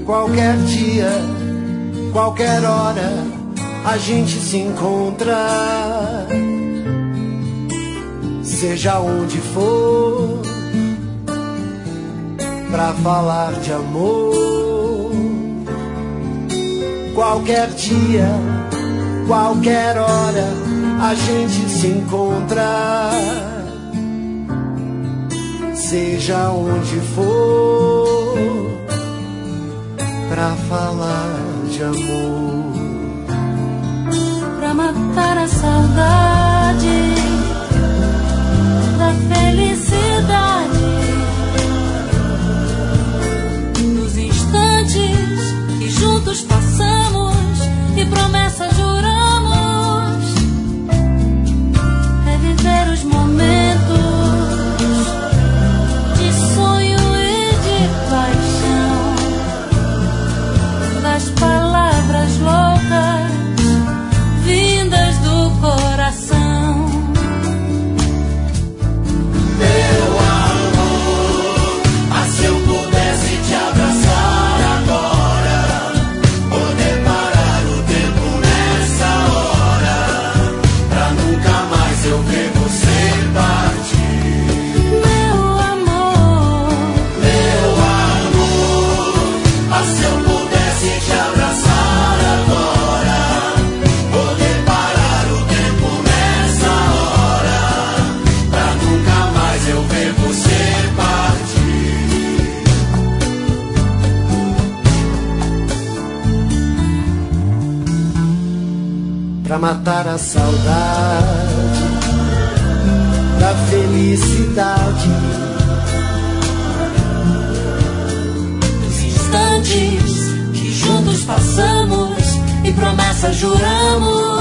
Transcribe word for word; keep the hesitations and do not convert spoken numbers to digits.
Qualquer dia, qualquer hora, a gente se encontra. Seja onde for, pra falar de amor. Qualquer dia, qualquer hora, a gente se encontra. Seja onde for, pra falar de amor. Pra matar a saudade da felicidade, dos instantes que juntos passamos e promessas juramos. Reviver os momentos de sonho e de paixão, das palavras loucas vindas do coração. Meu amor, ah, se eu pudesse te abraçar agora, poder parar o tempo nessa hora, pra nunca mais eu ver você partir. Meu amor, Meu amor, ah, se eu pudesse te abraçar agora, poder parar o tempo nessa hora, pra nunca mais eu ver você partir. Pra matar a saudade da felicidade, dos instantes que juntos passamos e promessas juramos.